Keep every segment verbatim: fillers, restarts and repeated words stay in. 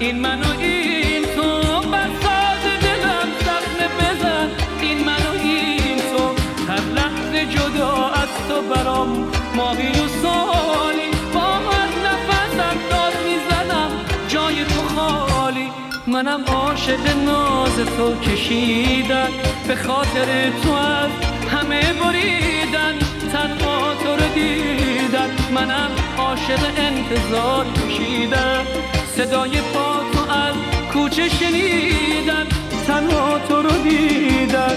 این من و این تو، بر ساز دلم زخم بزن این من و این تو. هر لحظه جدا از تو برام ماهی و سالی، با هر نفسم داد میزنم جای تو خالی. منم عاشق ناز تو کشیدن، به خاطر تو از همه بریدن، تنها تو رو دیدن. منم عاشق انتظار کشیدن، صدای پا تو از کوچه شنیدن، تنها تو رو دیدن.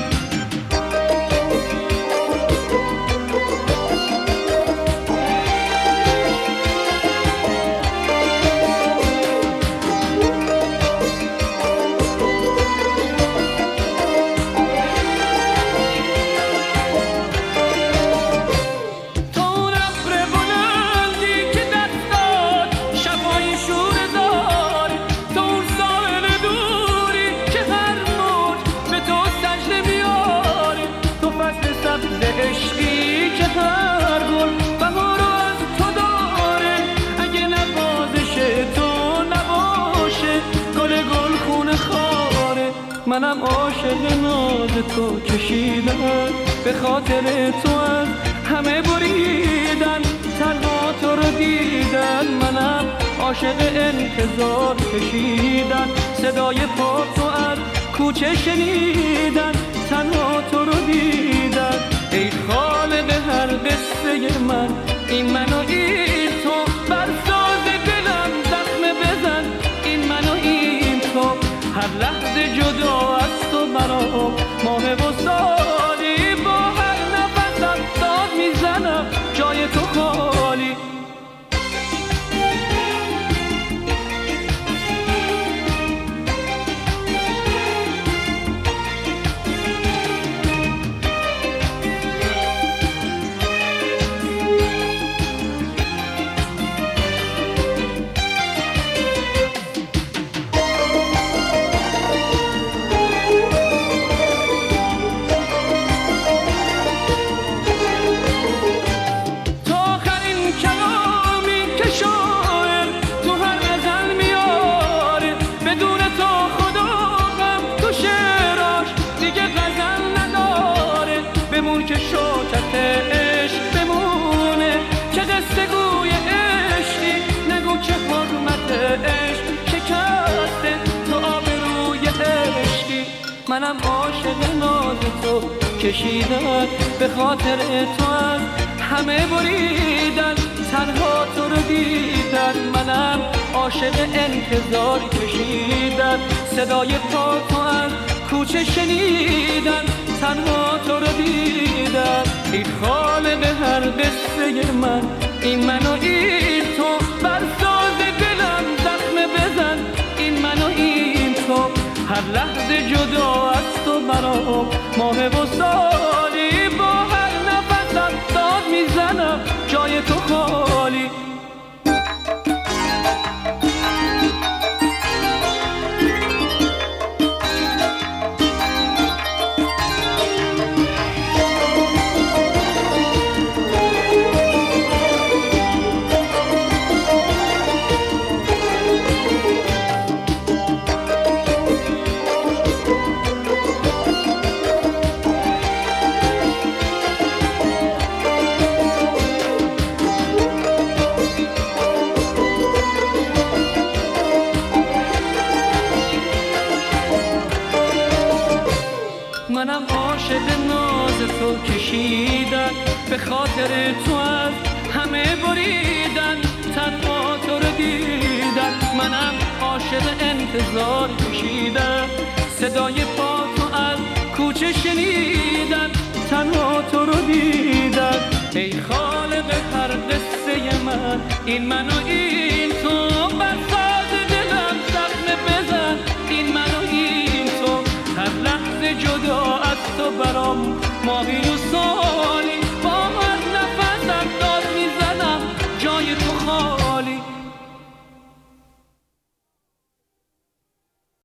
عشقی که هر گل بهار از تو داره، اگه نوازش تو نباشه گل گل خونه خاره. منم عاشق ناز تو کشیدن، به خاطر تو از همه بریدن، تنها تو رو دیدن. منم عاشق انتظار کشیدن، صدای پا تو از کوچه شنیدن، تنها تو رو دیدن. ای خالق هر قصه من، این من و این تو، بر ساز دلم زخم بزن این من و این تو. هر لحظه جدا از تو برام ماه و سالی، با هر نفسم داد میزنم جای تو خالی. بمون که شوکت عشق بمونه، که قصه گوی عشقی، نگو که حرمت عشق شکسته تو آبروی عشقی. منم عاشق ناز تو کشیدن، به خاطر تو از همه بریدن، تنها تو رو دیدن. منم عاشق انتظار کشیدن، صدای پا تو از کوچه شنیدن، تنها تو رو دیدن. ای خالق هر قصه من، این من و این تو، بر ساز دلم زخم بزن این من و این تو. هر لحظه جدا از تو برام ماه و سالی، با هر نفسم داد میزنم جای تو خالی. منم عاشق ناز تو کشیدن، به خاطر تو از همه بریدن، تنها تو رو دیدن. منم عاشق انتظار کشیدن، صدای پا تو از کوچه شنیدن، تنها تو رو دیدن. ای خالق هر قصه من، این من و این تو، بر ساز دلم زخم بزن این من و این تو. هر لحظه جدا از تو برام ماهی و سالی، با هر نفسم داد میزنم جای تو خالی.